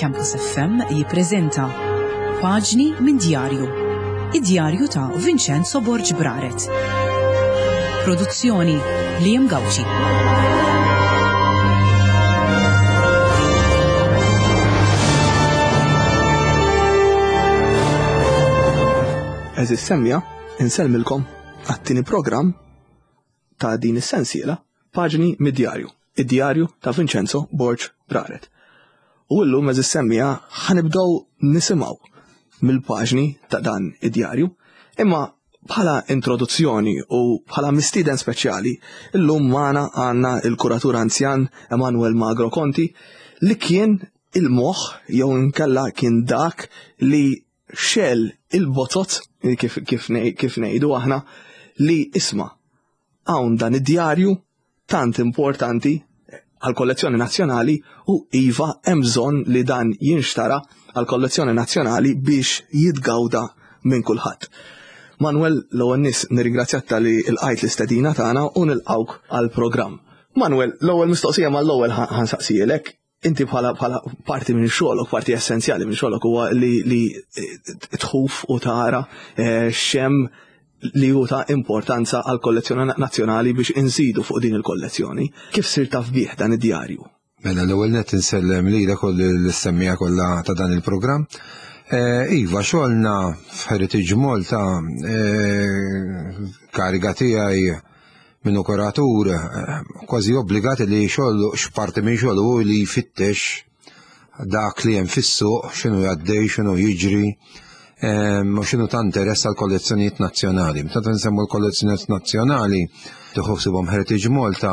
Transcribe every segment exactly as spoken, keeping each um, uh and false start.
Campus F M jippreżenta Paġni minn Djarju, id-djarju ta' Vincenzo Borġ Braret. Produzzjoni Liam Gawci. Eżis semmija, insellmilkom għat-tieni programm ta' din is-sensiela Paġni mid-Djarju, id-djarju ta' Vincenzo Borġ Braret. U llum eżis semmija ħanibdew nisimgħu mill-paġni ta' dan id-djarju, imma bħala introduzzjoni u bħala mistieden speċjali, illum magħna għandna il-kuratur anzjan Emanuel Magro Conti li kien il-moħħ jew inkella kien dak li xel il-botot kif kif kif ngħidu aħna li isma' hawn dan id-djarju tant importanti għal-kollezzjoni nazzjonali u iva hemm bżonn li dan jinxtara għal-kollezzjoni nazzjonali biex jitgawda minn kulħadd. Manuel, l-ewwel nies nirringrazzjak li lqajt l-istedina tagħna u nilqgħuk għall-programm. Manuel, l-ewwel mistoqsija mal-ewwel ħansaqsijilek, inti bħala bħala parti minn xogħolok, parti essenzjali minn xogħolok huwa li li tħuf u tara xemm li huwa importanza għal kollezzjoni nazzjonali biex inżidu fuq din il-kollezzjoni. Kif sir taf bih dan id-djarju? Mela l-ewwel net insellem lilek u l-semmija kollha ta' dan il-programm. Iva, xogħolna f'Heritage Malta, kariga tiegħi minnu kuratur kważi obbligati li xogħol x'parti minn xogħol li jfittex dak li hemm fis-suq, x'inhu jgħaddej, x'inhu jiġri. U xinu ta' interess għal kollezzjonijiet nazzjonali. Meta nsemmu l-kollezzjonijiet nazzjonali, tħossibhom Heritage Malta,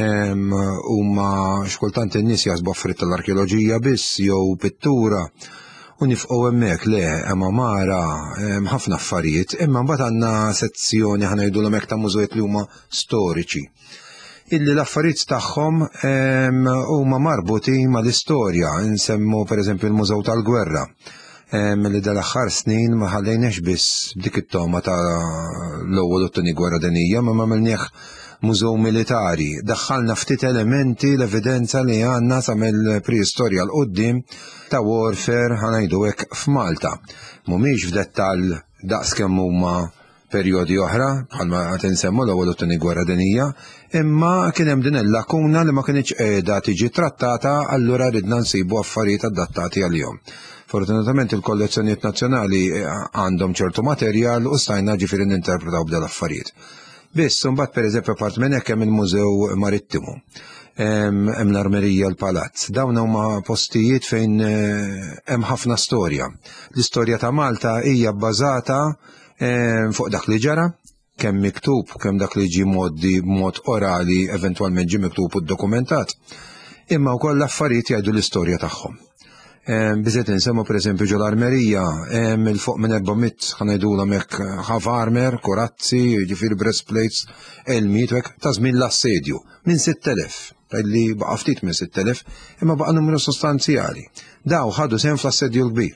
huma xkultant in-nies jaħsbu affarijiet tal-arkeoloġija biss jew pittura u nifqgħu hemmhekk le hemm amara, hemm ħafna affarijiet, imma mbagħad għandna sezzjoni ħa ngħidulhom hekk ta' mużejiet li huma storiċi. Illi l-affarijiet tagħhom huma marbuti mal-istorja, nsemmu pereżempju l-Mużew tal-Gwerra. Milli dal-aħħar snin ma ħallejniex biss dik it-toma ta' l-ewwel u t-tieni gwerra dinjija, ma m'għamilnieh mużew militari. Daħħalna ftit elementi l-evidenza li għandna sa mill-preistorja l-qudiem ta' warfare ħanajdu hekk f'Malta. Mhumiex f'dettall daqs kemm huma perjodi oħra, bħalma qed insemmu l-ewwel u t-tieni gwerra dinjija, imma kien hemm din il-lakuna li ma kinitx qiegħda tiġi trattata, allura ridna nsibu affarijiet adattati għalihom. Fortunatament il-kollezzjonijiet nazzjonali għandhom ċertu materjal u stajna ġifieri ninterpretaw b'dal affarijiet. Biss imbagħad pereżempju apart minn hekk hemm il-Mużew Marittimu, hemm l-Armerija l-Palazz. Dawn huma postijiet fejn hemm ħafna storja. L-istorja ta' Malta hija bbażata fuq dak li ġara, kemm miktub, kemm dak li ġie moddi b'mod orali, eventwalment ġie miktub u ddokumentat, imma wkoll l-affarijiet jgħidu l-istorja tagħhom. Biżet insemmu pereżempju ġol Armerija, il-fuq minn erba'miet ħanajdulhom hekk ħaf armer, kurazzi, ġifieri breastplates, elmiet u hekk ta' żmien l-assedju minn sitt elef, li baqa' ftit minn sitt elef, imma baqa' numru sostanzjali. Daw ħadu sehem fl-assedju l-kbir.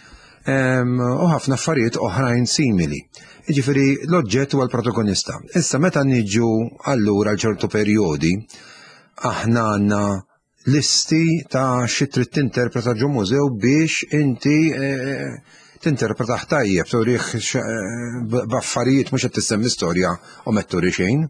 U ħafna affarijiet oħrajn simili. Jiġifieri l-oġġett huwa l-protagonista. Issa meta niġu allura ċertu perjodi, aħna għandna listi ta' xi trid tinterpreta ġo mużew biex inti tinterpretaħ tajjeb, turih b'affarijiet mhux qed tissemmi storja u ma turi xejn.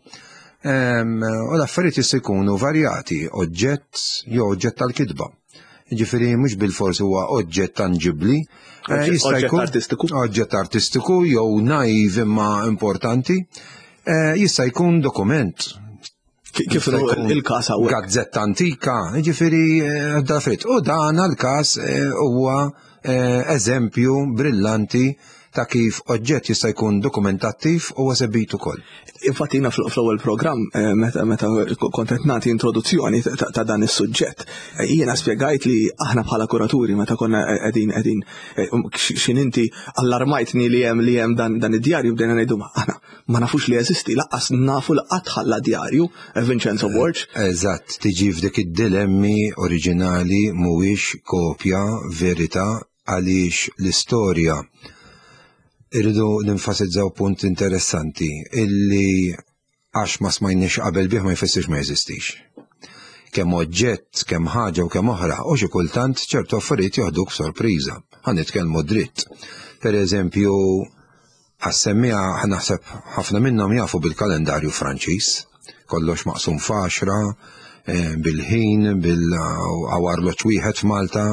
U l-affarijiet jista' jkunu varjati, oġġett jew oġġett tal-kitba. Jiġifieri mhux bil-forsi huwa oġġett tangibbli, jista' jkun oġġett artistiku jew naiv imma importanti, jista' jkun dokument. Kif il-każ hawnhekk? Gazzetta antika, jiġifieri dafrit. U dan l-każ huwa eżempju brillanti ta' kif oġġett jista' jkun dokumentattiv u eżebit ukoll. Infatti jiena fl-ewwel programm meta kont qed nagħti introduzzjoni ta' dan is-suġġett, jiena spjegajt li aħna bħala kuraturi meta konna qegħdin qegħdin x'inti allarmajtni li hemm li hemm dan id-djarju bdejna ngħidu aħna ma nafux li jeżisti, laqqas nafu li qatt ħalla djarju Vincenzo Borġ. Eżatt, tiġi f'dik id-dilemmi oriġinali mhuwiex kopja verità għaliex l-istorja irridu ninfasizzaw punt interessanti illi għax ma smajniex qabel bih ma jfissirx ma jeżistix. kemm oġġett, kemm ħaġa u kemm oħra, u xi kultant ċertu affarijiet joħduk sorpriża. Ħa nitkellmu dritt. Pereżempju, għas-semmija naħseb ħafna minnhom jafu bil-kalendarju Franċiż, kollox maqsum f'għaxra, bil-ħin, bil-għawarloċ wieħed f'Malta,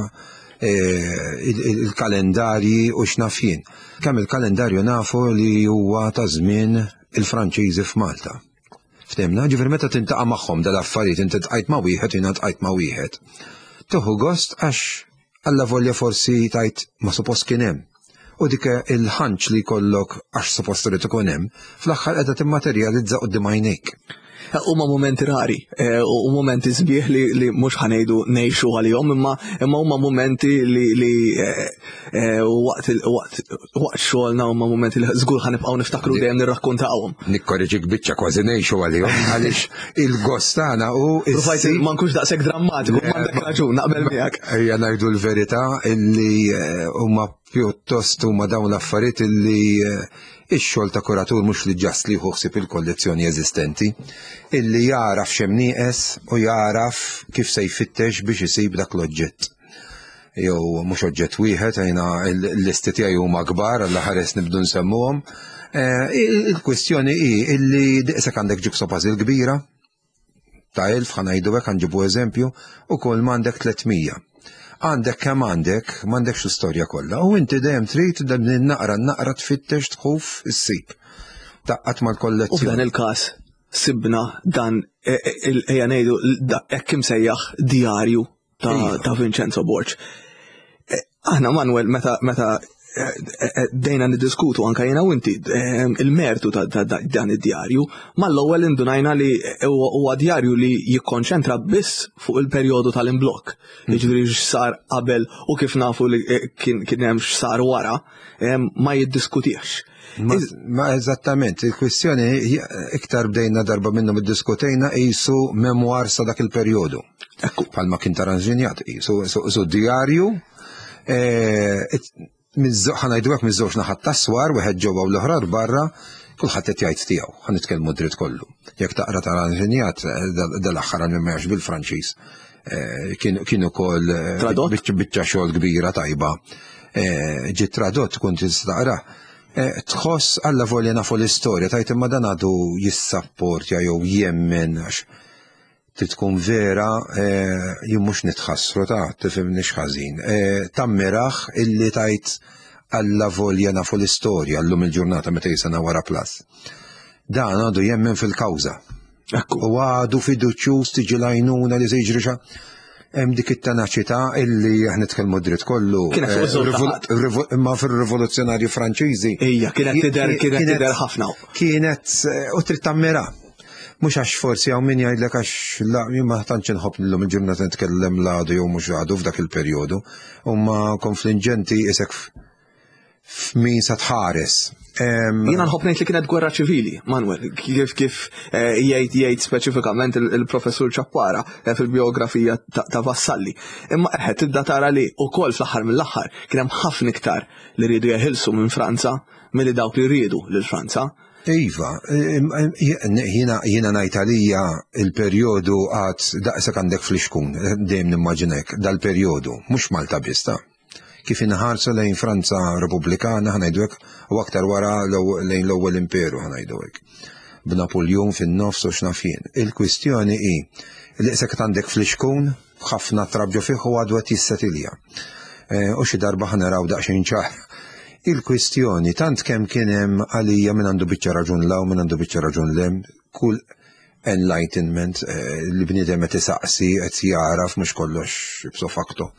il-kalendarji u x'nafjien. Kemm il-kalendarju nafu li huwa ta' żmien il-Franċiżi f'Malta. Ftemna, ġifier meta tintaqa' magħhom dal-affarijiet inti tqajt ma' wieħed jiena tqajt ma' wieħed. Tieħu gost għax alla volja forsi tajt ma suppost kien hemm. U dik il-ħanċ li jkollok għax suppost irid ikun hemm, fl-aħħar qiegħda timmaterjalizza quddiem għajnejk. Huma momenti rari, u momenti sbieħ li li mhux ħanejdu ngħixu għalihom, imma imma huma momenti li li waqt waqt waqt xogħolna huma momenti li żgur ħanibqgħu niftakru dejjem nirrakkuntawhom. Nikkorreġik biċċa kważi ngħixu għalihom għaliex il-gost tagħna u Rufajt ma nkunx daqshekk drammatiku, m'għandek raġun naqbel miegħek. Ejja ngħidu l-verità illi huma pjuttost huma dawn l-affarijiet illi ix-xogħol ta' kuratur mhux li ġast li ħsieb il-kollezzjoni eżistenti, illi jaraf x'hemm nieqes u jaraf kif se jfittex biex isib dak l-oġġett. Jew mhux oġġett wieħed għajna l-listi tiegħi huma kbar alla ħares nibdu nsemmuhom. Il-kwestjoni hi illi daqshekk għandek jigsaw puzzle kbira ta' elf ħanajdu hekk ħanġibu eżempju u kull m'għandek tlietmija. Għandek kemm għandek, m'għandekx l-istorja kollha, u inti dejjem trid dan naqra naqra tfittex tħuf issib. Taqqat mal-kollezzjoni. U f'dan il-każ sibna dan ejja ngħidu hekk imsejjaħ djarju ta' Vincenzo Borg. Aħna Manuel meta meta dejna niddiskutu anke jiena u inti il-mertu ta' dan id-djarju, mal-ewwel indunajna li huwa djarju li jikkonċentra biss fuq il-perjodu tal-imblokk. Jiġifieri x'sar qabel u kif nafu li kien hemm x'sar wara ma jiddiskutix. Ma eżattament, il-kwistjoni iktar bdejna darba minnhom iddiskutejna qisu memwar sa dak il-perjodu. Bħalma kien taranġinjat qisu djarju ħanajdu hekk miż-żewġ naħat tas-swar, wieħed ġewwa u l-oħra barra, kulħadd qed jgħid tiegħu, ħanitkellmu dritt kollu. Jekk taqra tal-inġinjat dal-aħħar għal m'hemmx bil-Franċiż. Kien ukoll biċċa xogħol kbira tajba. Ġiet tradott kont tistaqra. Tħoss alla volja nafu l-istorja tajt imma dan għadu jissapportja jew jemmen għax tkun vera jien mhux nitħassru ta' tifhimni x'ħażin. Tammiraħ illi tajt alla volja nafu l-istorja llum il-ġurnata meta jisana wara plas. Dan għadu jemmen fil-kawża. U għadu fiduċjuż tiġi lajnuna li se jiġri hemm dik it-tenaċità illi aħna nitkellmu dritt kollu. Imma fir-rivoluzzjonarji Franċiżi. Ejja, kienet tidher kienet tidher ħafna. Kienet u trid tammira. Mhux għax forsi hawn min jgħidlek għax la ma tantx inħobb llum il-ġurnata nitkellem l-għadu jew mhux għadu f'dak il-perjodu. Huma konfliġenti isek f'min sa tħares. Jiena nħobb ngħid li kienet gwerra ċivili, Manuel, kif kif jgħid jgħid speċifikament il-professur Ċappara fil-biografija ta' Vassalli. Imma qed tibda tara li wkoll fl-aħħar mill-aħħar kien hemm ħafna iktar li rridu jeħilsu minn Franza milli dawk li rridu lil Franza. Iva, jiena ngħid għalija il-perjodu għad daqshekk għandek fl-ixkun, dejjem nimmaġinek dal-perjodu, mhux Malta biss. Kif inħarsu lejn Franza Repubblikana ħanajdu hekk u aktar wara lejn l-ewwel imperu ħanajdu hekk. B'Napoleon fin-nofs u x'nafien. Il-kwistjoni hi li issa għandek fl-ixkun ħafna trabġu fih u għadu qed jissetilja. U xi darba ħanaraw daqsxejn ċaħ. Il-kwistjoni tant kemm kien hemm għalija min għandu biċċa raġun law min għandu biċċa raġun lem, kull enlightenment li bniedem qed isaqsi qed jaraf mhux kollox ipso facto.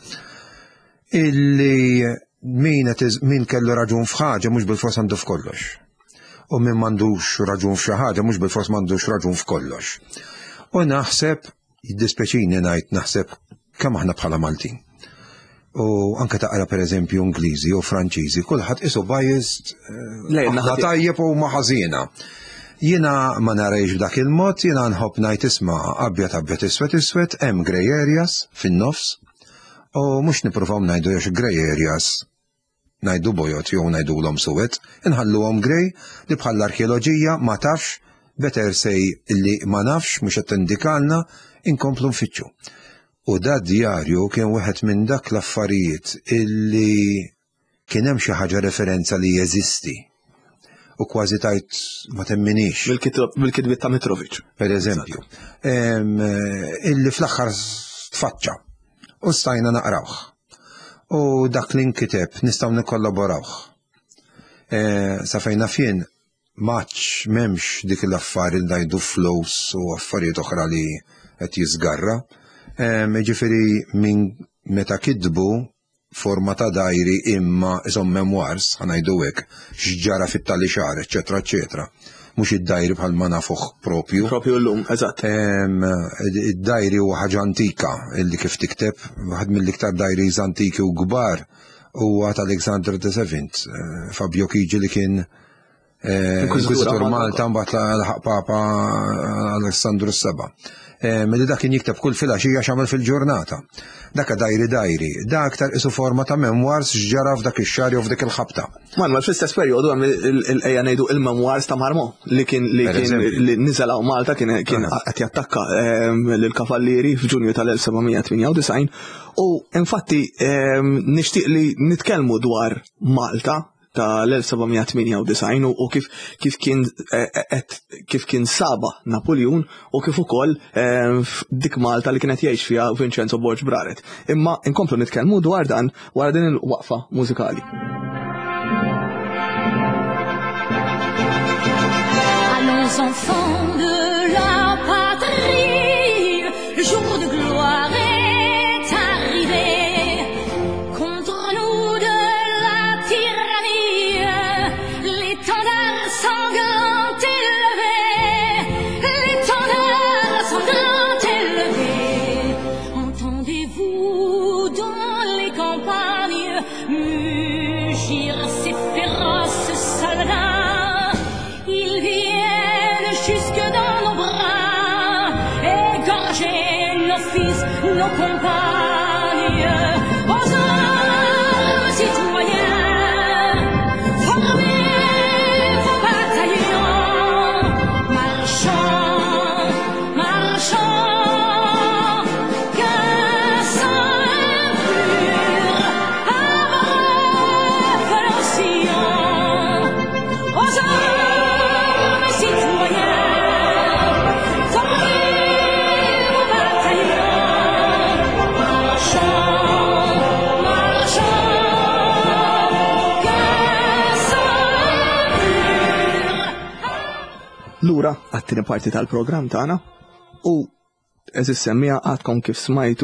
Illi min min kellu raġun f'ħaġa mhux bil-fors għandu f'kollox. U min m'għandux raġun f'xi ħaġa mhux bil-fors m'għandux raġun f'kollox. U naħseb jiddispeċini ngħid naħseb kemm aħna bħala Maltin. U anke taqra pereżempju Ingliżi u Franċiżi, kulħadd isu biased aħna tajjeb u ma ħażina. Jiena ma narejx b'dak il-mod, jiena nħobb ngħid isma' abjad abjad iswed iswed, hemm grey areas fin-nofs, u mhux nippruvaw ngħidu għax grey areas ngħidu bojot jew ngħidulhom suwed, inħalluhom grey li bħall-arkeoloġija ma tafx better say illi ma nafx mhux qed tindikalna inkomplu nfittxu. U da djarju kien wieħed minn dak l-affarijiet illi kien hemm xi ħaġa referenza li jeżisti. U kważi tajt ma temminix. Bil-kitbiet ta' Mitrovic. Per eżempju. Illi fl-aħħar tfaċċa. U stajna naqrawh. U dak li nkiteb nistgħu nikkollaborawh. Sa fejna fien maċ m'hemmx dik l-affarijiet ngħidu flows u affarijiet oħra li qed jiżgarra. Ġifieri minn meta kitbu forma ta' dajri imma isom memoirs, ħanajdu hekk, x'ġara fit-tali xahar, eċetera, eċetera. Mhux id-dajri bħal ma nafuh propju. Propju llum, eżatt. Id-dajri huwa ħaġa antika illi kif tikteb, waħed mill-iktar dajri antiki u kbar huwa ta' Alexander the Seventh, Fabio Chigi li kien Inkwiżitur Malta mbagħad laħaq Papa Alessandru s-Seba'. Meli dak kien jikteb kull filgħaxija x'għamel fil-ġurnata. Dak dajri dajri, dak aktar isu forma ta' memoirs x'ġara f'dak ix-xahar jew f'dik il-ħabta. Man ma fl-istess perjodu hemm ejja ngħidu il-memoirs ta' Marmo li kien li kien li niżel Malta kien kien qed jattakka lill-kavallieri f'Ġunju tal-elf sebgħmija tminja u disgħin u infatti nixtieq li nitkellmu dwar Malta tal-elf sebgħmija tminja u disgħin u kif kif kien kif kien saba Napoleon u kif ukoll dik Malta li kienet jgħix fiha Vincenzo Borg Braret. Imma inkomplu nitkellmu dwar dan wara din il-waqfa mużikali. Allons enfants de la patrie, le jour de gloire est arrivé. Contre nous de la tyrannie, l'étendard sanglant élevé, l'étendard sanglant élevé. Entendez-vous dans les campagnes mugir ces féroces soldats? Ils viennent jusque dans nos bras, égorger nos fils, nos compagnes. Aux armes, citoyens, formez vos bataillons, marchons, marchons, qu'un sang impur abreuve nos sillons. Aux armes, citoyens, formez vos bataillons, marchons, marchons, qu'un sang impur. Lura għat-tieni parti tal-programm tagħna u eżis semmija għadkom kif smajtu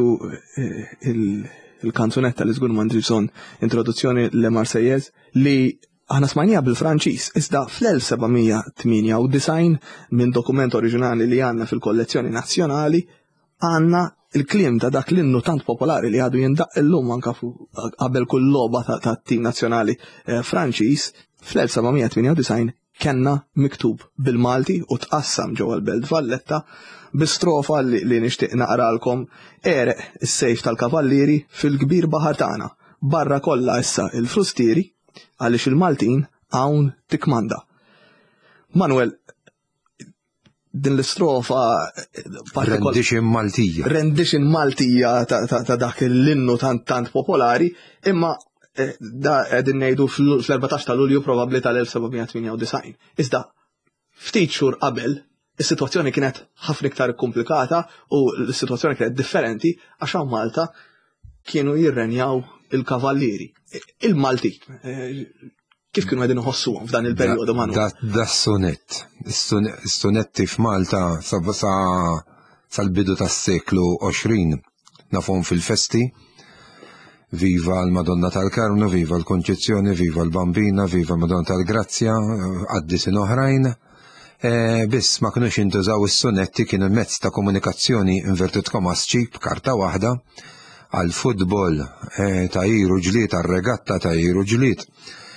il-kanzunetta li żgur m'għandix bżonn introduzzjoni li Marsejjeż li aħna smajnija bil-Franċiż, iżda fl-elf sebgħmija tminja u disgħin minn dokument oriġinali li għandna fil-kollezzjoni nazzjonali għandna il-kliem ta' dak l-innu tant popolari li għadu jindaq illum anka qabel kull logħba tat-tim nazzjonali Franċiż fl-elf sebgħmija tminja u disgħin kenna miktub bil-Malti u tqassam ġewwa l-Belt Valletta bi strofa li, li nixtieq naqralkom ereq is-sejf tal-kavallieri fil-kbir baħar tagħna. Barra kollha issa il-frustieri għaliex il-Maltin hawn tikmanda. Manuel, din l-istrofa Rendition Maltija. Rendition Maltija ta', ta, ta dak l-innu tant tant popolari, imma da qegħdin ngħidu fl-erbatax ta' Lulju probabbli tal-elf sebgħmija tminja u disgħin. Iżda ftit xhur qabel is-sitwazzjoni kienet ħafna iktar komplikata u l-sitwazzjoni kienet differenti għax hawn Malta kienu jirrenjaw il-kavallieri. Il-Malti kif kienu qegħdin iħossuhom f'dan il-perjodu Manuel? Da s-sunett. Is-sunetti f'Malta sal-bidu tas-seklu għoxrin nafhom fil-festi. Viva l-Madonna tal-Karmnu, viva l-Konċezzjoni, viva l-Bambina, viva l-Madonna tal-Grazzja, għaddisin oħrajn. Biss ma kinux jintużaw is-sunetti kienu mezz ta' komunikazzjoni inverted commas cheap, karta waħda, għal futbol ta' jiru ġliet, għal regatta ta' jiru ġliet.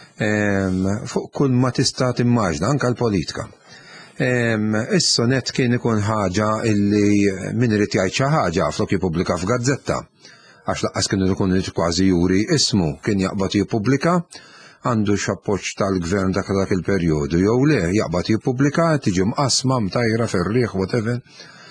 Fuq kull ma tista' timmaġna, anke l-politika. Is-sonett kien ikun ħaġa illi min irid jgħid xi ħaġa flok jippubblika f'gazzetta. Għax laqqas kienu jkun kważi juri ismu kien jaqbad jippubblika għandu x'appoġġ tal-gvern dak dak il-perjodu jew le, jaqbad jippubblika, tiġi mqasma mtajra fir-riħ whatever.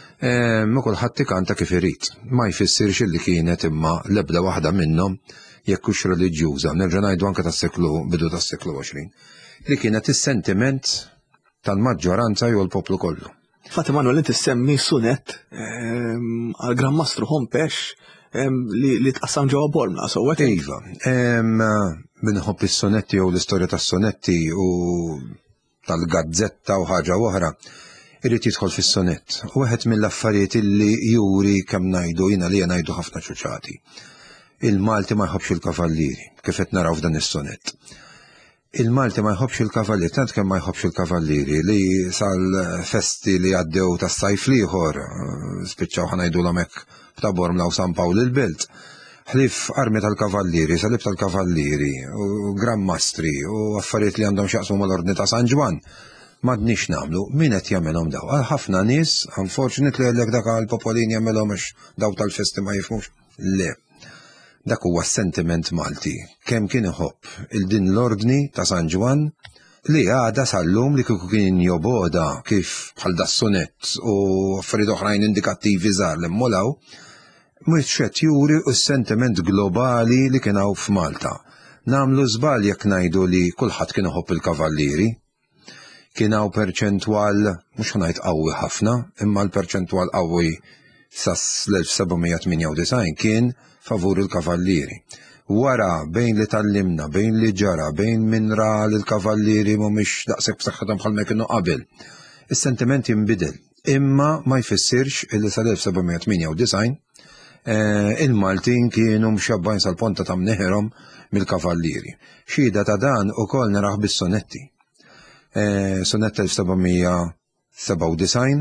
Ma kulħadd ikanta kif irid. Ma jfissirx illi kienet imma l-ebda waħda minnhom jekk hux reliġjuża, nerġa' ngħidu anke tas-seklu bidu tas-seklu għoxrin, li kienet is-sentiment tal-maġġoranza jew l-poplu kollu. Fatti Manuel, inti semmi sunett għal Gran Mastru Hompex li tqassam ġewwa Bormla, so what? Iva, minħobb is-sonetti jew l-istorja tas-sonetti u tal-gazzetta u ħaġa oħra, irid jidħol fis-sonett. U wieħed mill-affarijiet illi juri kemm ngħidu jiena li ngħidu ħafna ċuċati. Il-Malti ma jħobbx il-kavallieri, kif qed naraw f'dan is-sonett. Il-Malti ma jħobbx il-kavallieri, tant kemm ma jħobbx il-kavallieri li sal-festi li għaddew tas-sajf ieħor, spiċċaw ħanajdulhom hekk f'ta' Bormla u San Pawl il-Belt. Ħlief armi tal-kavallieri, salib tal-kavallieri, u Gran Mastri, u affarijiet li għandhom x'jaqsmu mal-Ordni ta' San Ġwan. M'għadniex nagħmlu, min qed jagħmelhom daw? Għal ħafna nies, unfortunately għalhekk dak għall-popolin jagħmelhom għax daw tal-festi ma jifhmux. Le. Dak huwa s-sentiment Malti, kemm kien iħobb il-din l-ordni ta' San Ġwan li għada sal-lum li kieku kien joboda kif bħal das-sonett u affarijiet oħrajn indikattivi żgħar li mmolaw, mhux qed juri s-sentiment globali li kien hawn f'Malta. Nagħmlu żball jekk ngħidu li kulħadd kien iħobb il-kavallieri. Kien hawn perċentwal mhux ngħid qawwi ħafna, imma l-perċentwal qawwi sas-elf sebgħumija tminja u disgħin kien favur il-kavallieri. Wara bejn li tallimna, bejn li ġara, bejn min ra li l-kavallieri mhumiex daqshekk b'saħħithom bħalma kienu qabel. Is-sentiment jinbidel, imma ma jfissirx illi sal-elf sebgħumija tminja u disgħin il-Maltin kienu mxabbajn sal-ponta ta' mneħerhom mill-kavallieri. Xhieda ta' dan ukoll naraħ bis-sonetti. Sonett elf sebgħumija seba' u disgħin,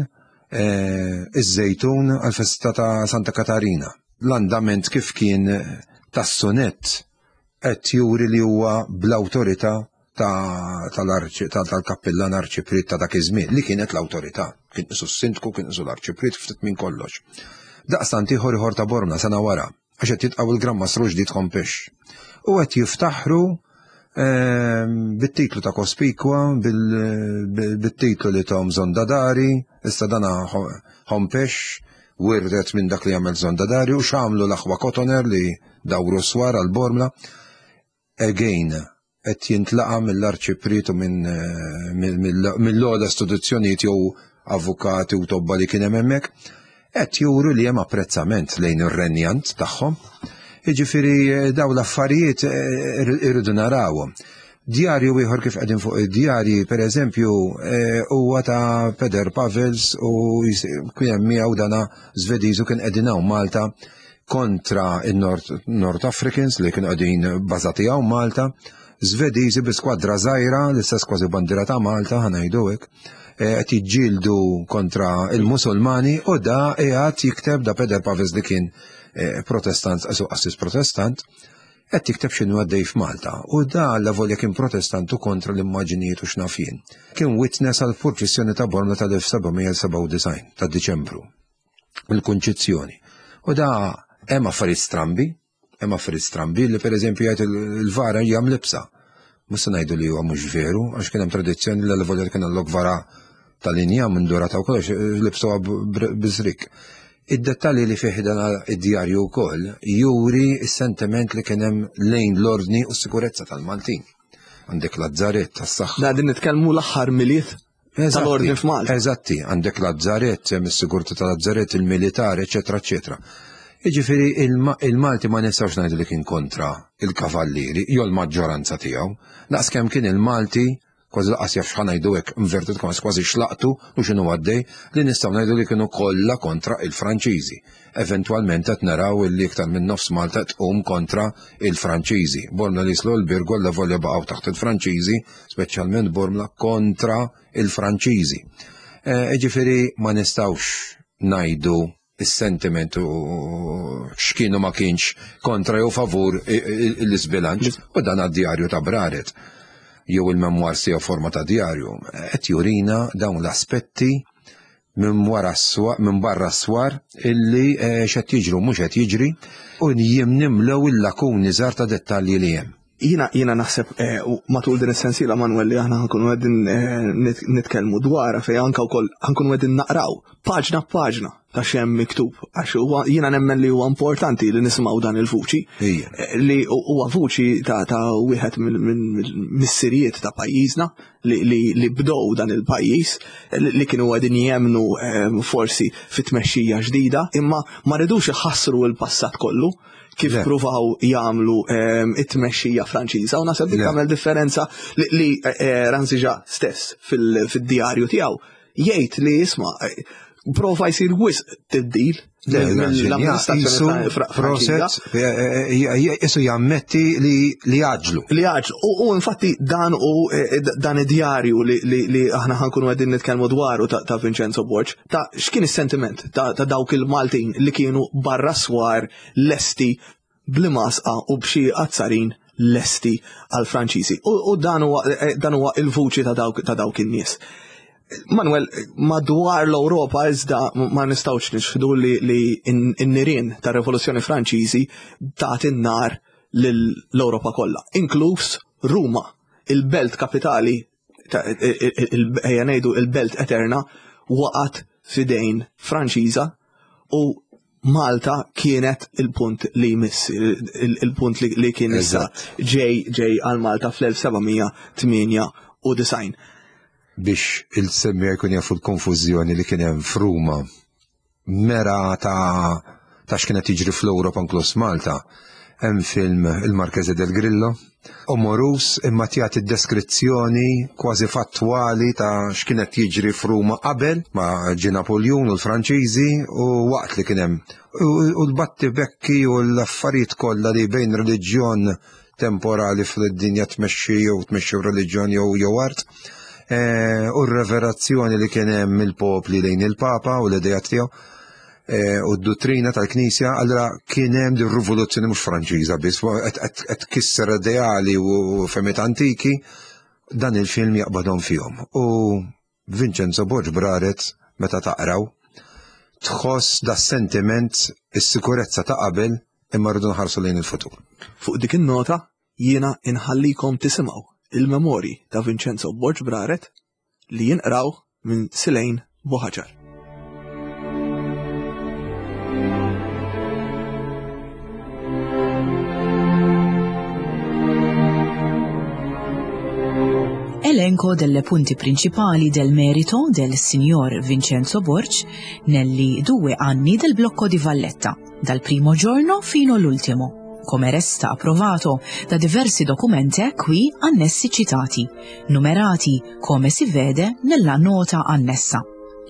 iż-żejtun għal-festa ta' Santa Katarina. L-andament kif kien tas-sonett qed juri li huwa bl-awtorità tal-kappellan Arċiprit ta' dak iż-żmien li kienet l-awtorità. Kien isu s-sindku, kien isu l-Arċiprit ftit minn kollox. Daqstant ieħor ieħor ta' Bormla sena wara għax qed jitqgħu il-Gran Mastru ġdid Hompex. U qed jiftaħru bit-titlu ta' Kospikwa, bit-titlu li tom Zondadari, issa dana Hompex, wirret minn dak li jagħmel Zondadari u x'għamlu l-aħwa Kotoner li dawru swar għal Bormla. Again, qed jintlaqa mill-Arċipritu mill-ogħla istituzzjonijiet jew avukati u tobba li kien hemm hemmhekk, qed juru li hemm apprezzament lejn ir-renjant tagħhom. Jiġifieri daw l-affarijiet irridu narawhom. Djarju ieħor kif qegħdin fuq id-djarji, pereżempju, huwa ta' Peder Pavels u kien hemm miegħu dana Żvediżu kien qegħdin hawn Malta kontra in-North Africans li kienu qegħdin bażati hawn Malta, Żvediżi bi skwadra żgħira l-istess kważi bandiera ta' Malta ħanajdu hekk, qed jiġġieldu kontra il-Musulmani u da qiegħed jikteb da Peder Pavels li kien protestant, assis protestant, qed jikteb x'inhu għaddej f'Malta. U da l-avolja kien protestant u kontra l-immaġinijiet u x'nafien. Kien witness għal purċissjoni ta' Bormla tal-elf sebgħumija seba' u disgħin ta' Diċembru. Il-Kunċizzjoni. U da hemm affarijiet strambi, hemm affarijiet strambi li pereżempju jgħid il-vara jagħmel libsa. Mhux se ngħidu li huwa mhux veru, għax kien hemm tradizzjoni li l-avolja kien għallok vara tal-inja minn dura ta' kollox libsuha biżrik. Id-dettalji li fih dan id-djarju wkoll juri s-sentiment li kien hemm lejn l-ordni u s-sikurezza tal-Maltin. Għandek l-Azzaret tas-saħħa. Da din nitkellmu l-aħħar miliet tal-ordni f'Malta. Eżatti, għandek l-Azzaret, hemm is-sigurtà tal-Azzaret, il-militari, eċetera, eċetera. Jiġifieri il-Malti ma nistgħux ngħidu li kien kontra il-kavallieri jew l-maġġoranza tiegħu. Naqs kemm kien il-Malti kważi laqas jaf x'ħanajdu hekk inverted commas kważi xlaqtu u x'inhu għaddej li nistgħu ngħidu li kienu kollha kontra il-Franċiżi. Eventwalment qed naraw illi iktar minn nofs Malta tqum kontra il-Franċiżi. Bormla li jislu l-Birgu alla volja baqgħu taħt il-Franċiżi, speċjalment Bormla kontra il-Franċiżi. Ġifieri ma nistgħux ngħidu is-sentiment u x'kienu ma kienx kontra jew favur l-isbilanċ u dan għad-djarju ta' Braret. Jew il-memwar jew forma ta' djarju, qed jurina dawn l-aspetti minn wara minn barra s-swar illi x'qed jiġru mhux qed jiġri u jimnimlew il-lakuni żgħar ta' dettalji li hemm. Jina jina naħseb eh, matul din is-sensiela Manuel li aħna ħankunu qegħdin nitkellmu dwarha fejn anke wkoll ħankunu qegħdin naqraw paġna b'paġna ta' xemm miktub għax huwa jiena nemmen li huwa importanti li nisimgħu dan il-vuċi li huwa vuċi ta' ta' wieħed mis-sirijiet ta' pajjiżna li li bdew dan il-pajjiż li kienu qegħdin jemmnu forsi fit-tmexxija ġdida imma ma rridux iħassru l-passat kollu kif pruvaw jagħmlu it-tmexxija Franċiża u naħseb dik tagħmel differenza li Ranziġa stess fid-djarju tiegħu jgħid li isma' prova jsir wisq tibdil mill-amministrazzjoni Franċiża. Isu jammetti li jaġlu. Li jaġlu. U infatti dan u dan id-djarju li aħna ħankunu qegħdin nitkellmu dwaru ta' Vincenzo Borġ ta' x'kien is-sentiment ta' dawk il-Maltin li kienu barra swar lesti bl-masqa u b'xi azzarin lesti għal-Franċiżi. U dan huwa il-vuċi ta' dawk in-nies. Manuel, madwar l-Ewropa iżda ma nistgħux nixħdu li n-nirien ta' rivoluzzjoni Franċiżi tat in-nar l-Ewropa kollha, inkluż Ruma, il-belt kapitali ejja ngħidu il-belt eterna waqgħet f'idejn Franċiża u Malta kienet il-punt li jmiss, il-punt li kien issa ġej ġej għal Malta fl-elf sebgħimija tminja u design. Biex il-semmija jkun jafu l-konfużjoni li kien hemm f'Ruma mera ta' ta' x'kienet jiġri fl-Ewropa inkluż Malta. Hemm film Il-Marchese del Grillo, omorus imma tagħti deskrizzjoni kważi fattwali ta' x'kienet jiġri f'Ruma qabel ma' ġie Napoleon u l-Franċiżi u waqt li kien hemm u l-batti bekki u l-affarijiet kollha li bejn reliġjon temporali fid-dinja tmexxi jew tmexxi reliġjon jew jew art. U r-reverazzjoni li kien hemm il-popli lejn il-Papa u l-idejat tiegħu u d-dottrina tal-Knisja, allura kien hemm din rivoluzzjoni mhux Franċiża biss qed tkisser ideali u femiet antiki dan il-film jaqbadhom fihom. U Vincenzo Borġ Braret meta taqraw tħoss da sentiment is-sikurezza ta' qabel imma rridu nħarsu lejn il-futur. Fuq dik in-nota jiena inħallikom tisimgħu il-memori ta' Vincenzo Borġ Braret li jinqraw minn Silejn Boħaġar. Elenco delle punti principali del merito del signor Vincenzo Borġ nelli due anni del blocco di Valletta, dal primo giorno fino all'ultimo. Come resta approvato da diversi documenti qui annessi citati, numerati come si vede nella nota annessa.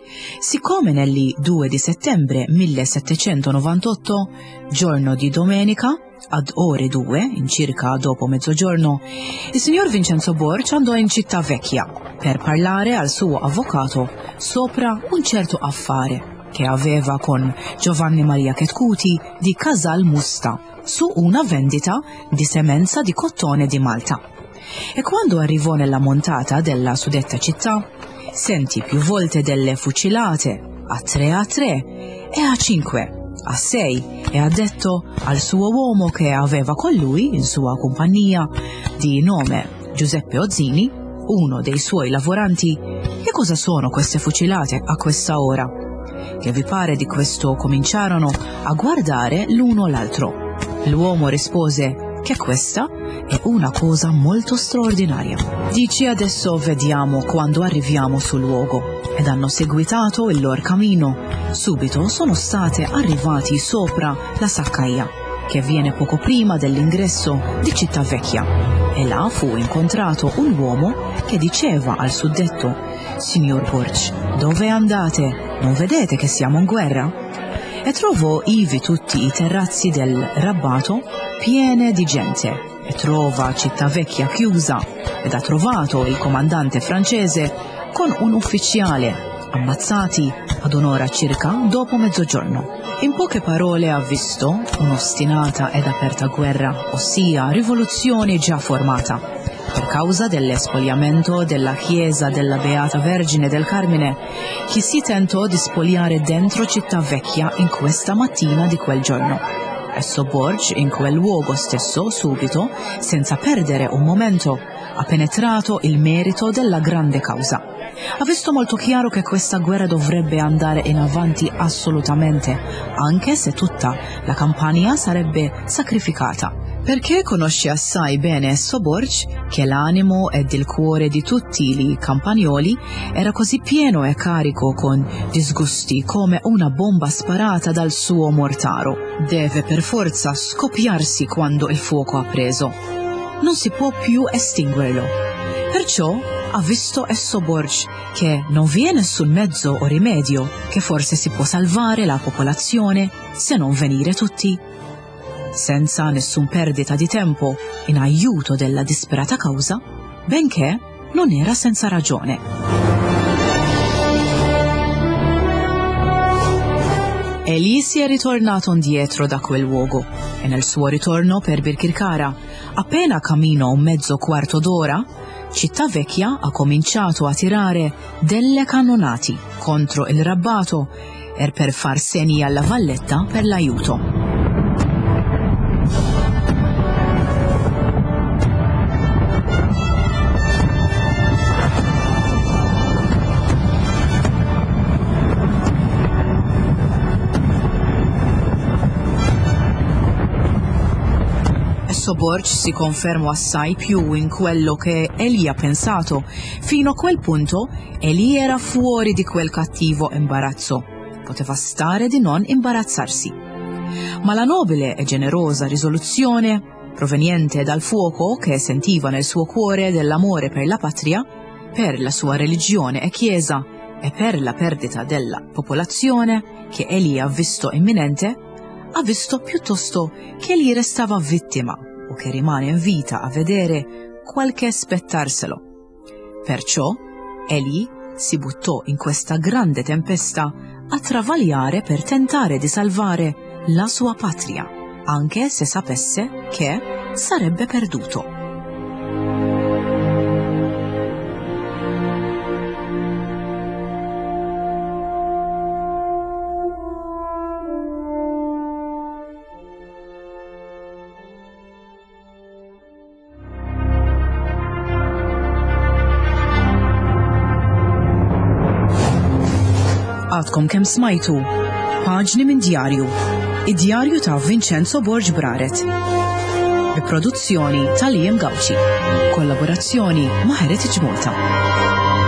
Siccome nelli due di settembre millesettecentonovantotto, giorno di domenica, ad ore due, in circa dopo mezzogiorno, il signor Vincenzo Borġ andò in Città Vecchia per parlare al suo avvocato sopra un certo affare che aveva con Giovanni Maria Chetcuti di Casal Musta su una vendita di semenza di cotone di Malta. E quando arrivò nella montata della suddetta città, sentì più volte delle fucilate a tre a tre e a cinque, a sei, e ha detto al suo uomo che aveva con lui, in sua compagnia, di nome Giuseppe Ozzini, uno dei suoi lavoranti, che cosa sono queste fucilate a questa ora? Che vi pare di questo cominciarono a guardare l'uno l'altro. L'uomo rispose che questa è una cosa molto straordinaria. Dici adesso vediamo quando arriviamo sul luogo. Ed hanno seguitato il loro cammino. Subito sono state arrivati sopra la Saccaia, che viene poco prima dell'ingresso di Città Vecchia. E là fu incontrato un uomo che diceva al suddetto: Signor Borġ, dove andate? Non vedete che siamo in guerra? E trovò ivi tutti i terrazzi del rabbato piene di gente, e trova Città Vecchia chiusa, ed ha trovato il comandante francese con un ufficiale, ammazzati ad un'ora circa dopo mezzogiorno. In poche parole ha visto un'ostinata ed aperta guerra, ossia rivoluzione già formata. Per causa dell'espoliamento della chiesa della Beata Vergine del Carmine, che si tentò di spoliare dentro Città Vecchia in questa mattina di quel giorno. Esso Borg in quel luogo stesso, subito, senza perdere un momento, ha penetrato il merito della grande causa. Ha visto molto chiaro che questa guerra dovrebbe andare in avanti assolutamente, anche se tutta la Campania sarebbe sacrificata. Perché conosce assai bene Esso Borg che l'animo ed il cuore di tutti i campagnoli era così pieno e carico con disgusti come una bomba sparata dal suo mortaro. Deve per forza scoppiarsi quando il fuoco ha preso. Non si può più estinguerlo. Perciò ha visto Esso Borg che non vi è nessun mezzo o rimedio che forse si può salvare la popolazione se non venire tutti. Senza nessun perdita di tempo in aiuto della disperata causa, benché non era senza ragione. Eli si è ritornato indietro da quel luogo e nel suo ritorno per Birkirkara, appena cammino un mezzo quarto d'ora, Città Vecchia ha cominciato a tirare delle cannonati contro il rabbato e per far segni alla valletta per l'aiuto. Esso Borg si confermò assai più in quello che Eli ha pensato. Fino a quel punto Eli era fuori di quel cattivo imbarazzo. Poteva stare di non imbarazzarsi. Ma la nobile e generosa risoluzione, proveniente dal fuoco che sentiva nel suo cuore dell'amore per la patria, per la sua religione e chiesa e per la perdita della popolazione che Eli ha visto imminente, ha visto piuttosto che egli restava vittima o che rimane in vita a vedere qualche spettarselo. Perciò Eli si buttò in questa grande tempesta a travagliare per tentare di salvare la sua patria, anche se sapesse che sarebbe perduto. Għadkom kemm smajtu paġni minn djarju, id-djarju ta' Vincenzo Borg Braret. Bi produzzjoni ta' Liam Gawci, kollaborazzjoni ma' Heritage Malta.